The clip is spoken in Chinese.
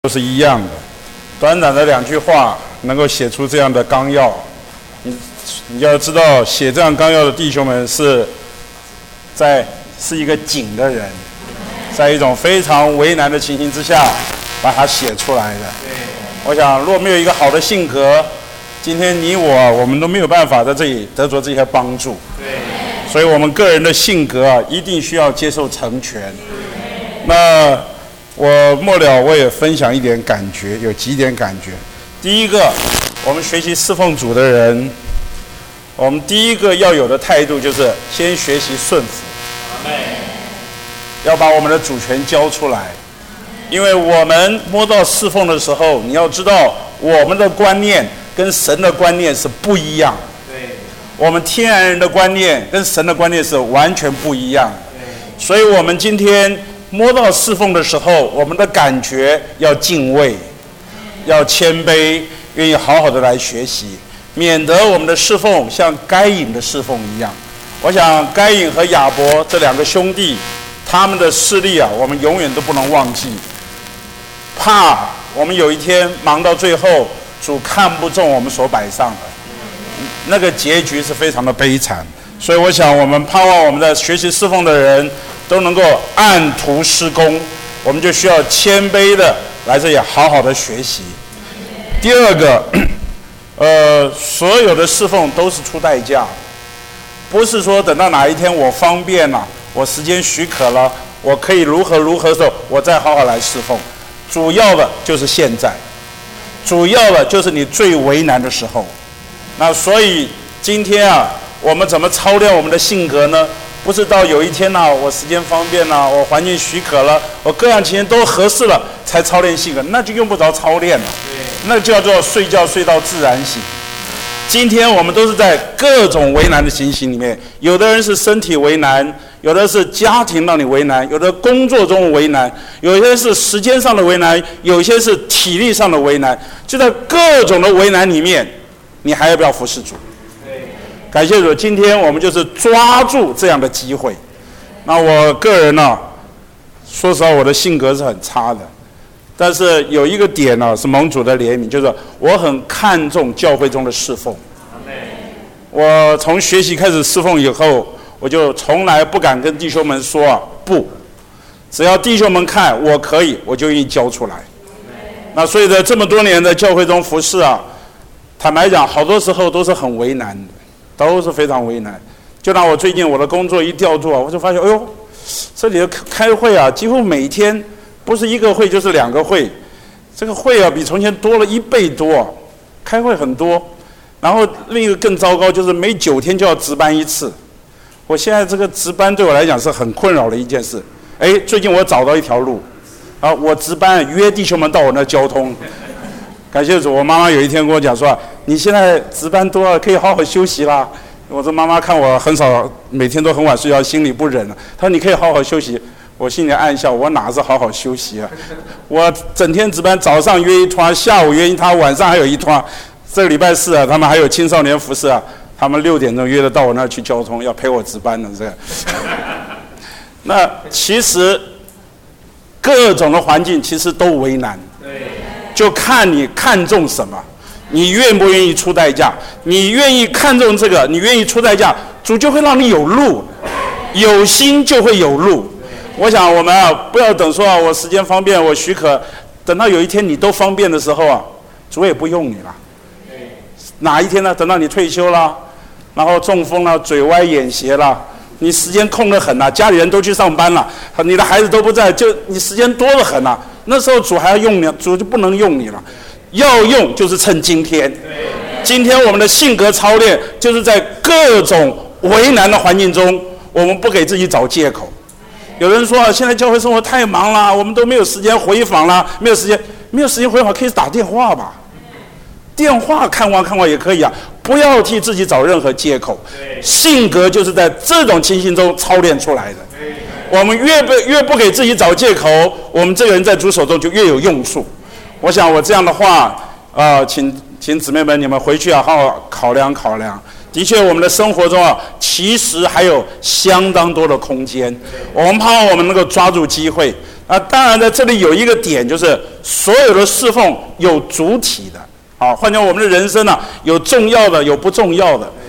都是一样的，短短的2句话能够写出这样的纲要。你要知道，写这样纲要的弟兄们是一个警的人，在一种非常为难的情形之下把它写出来的。我想，若没有一个好的性格，今天你我们都没有办法在这里得着这些帮助。所以我们个人的性格一定需要接受成全。那我末了我也分享一点感觉，有几点感觉。第一个，我们学习侍奉主的人，我们第一个要有的态度就是先学习顺服，要把我们的主权交出来。因为我们摸到侍奉的时候，你要知道我们的观念跟神的观念是不一样的。我们天然人的观念跟神的观念是完全不一样的。所以我们今天摸到侍奉的时候，我们的感觉要敬畏，要谦卑，愿意好好的来学习，免得我们的侍奉像该隐的侍奉一样。我想该隐和亚伯这2个兄弟，他们的事例我们永远都不能忘记。怕我们有一天忙到最后，主看不中我们所摆上的，那个结局是非常的悲惨。所以我想，我们盼望我们在学习侍奉的人都能够按图施工，我们就需要谦卑的来这里好好的学习。第二个，所有的侍奉都是出代价，不是说等到哪一天我方便了，我时间许可了，我可以如何的时候，我再好好来侍奉。主要的就是现在，主要的就是你最为难的时候。那所以今天我们怎么操练我们的性格呢？不是到有一天我时间方便了，我环境许可了，我各样情形都合适了才操练性格，那就用不着操练了，那就叫做睡觉睡到自然醒。今天我们都是在各种为难的情形里面，有的人是身体为难，有的是家庭让你为难，有的工作中为难，有些是时间上的为难，有些是体力上的为难，就在各种的为难里面，你还要不要服侍主？感谢主，今天我们就是抓住这样的机会。那我个人说实话，我的性格是很差的，但是有一个点是蒙主的怜悯，就是我很看重教会中的侍奉。我从学习开始侍奉以后，我就从来不敢跟弟兄们说不，只要弟兄们看我可以，我就愿意交出来。那所以在这么多年的教会中服侍坦白讲，好多时候都是很为难的，都是非常为难。就让我最近我的工作一调度我就发现，哎呦，这里的开会几乎每天不是1个会就是2个会，这个会比从前多了1倍多，开会很多。然后另一个更糟糕，就是每9天就要值班1次。我现在这个值班对我来讲是很困扰的一件事。最近我找到一条路，我值班约弟兄们到我那交通。感谢主，我妈妈有一天跟我讲说，你现在值班多了，可以好好休息啦。我说妈妈看我很少每天都很晚睡觉，心里不忍了。她说你可以好好休息。我心里暗笑，我哪是好好休息我整天值班，早上约一团，下午约一团，晚上还有一团。这个礼拜4他们还有青少年服侍他们6点钟约得到我那儿去交通，要陪我值班的这个。那其实各种的环境其实都为难，就看你看重什么，你愿不愿意出代价。你愿意看重这个，你愿意出代价，主就会让你有路，有心就会有路。我想我们不要等说我时间方便，我许可，等到有一天你都方便的时候主也不用你了。哪一天呢？等到你退休了，然后中风了，嘴歪眼斜了，你时间空得很家里人都去上班了，你的孩子都不在，就你时间多得很那时候主还要用你，主就不能用你了。要用就是趁今天。今天我们的性格操练，就是在各种为难的环境中，我们不给自己找借口。有人说现在教会生活太忙了，我们都没有时间回访了，没有时间回访，可以打电话吧。电话看望也可以不要替自己找任何借口。性格就是在这种情形中操练出来的。我们越不给自己找借口，我们这个人在主手中就越有用处。我想我这样的话请姊妹们你们回去好好考量考量。的确我们的生活中其实还有相当多的空间，我们盼望我们能够抓住机会。 啊，当然呢，这里有一个点，就是所有的侍奉有主体的。好，换讲我们的人生呢，有重要的，有不重要的。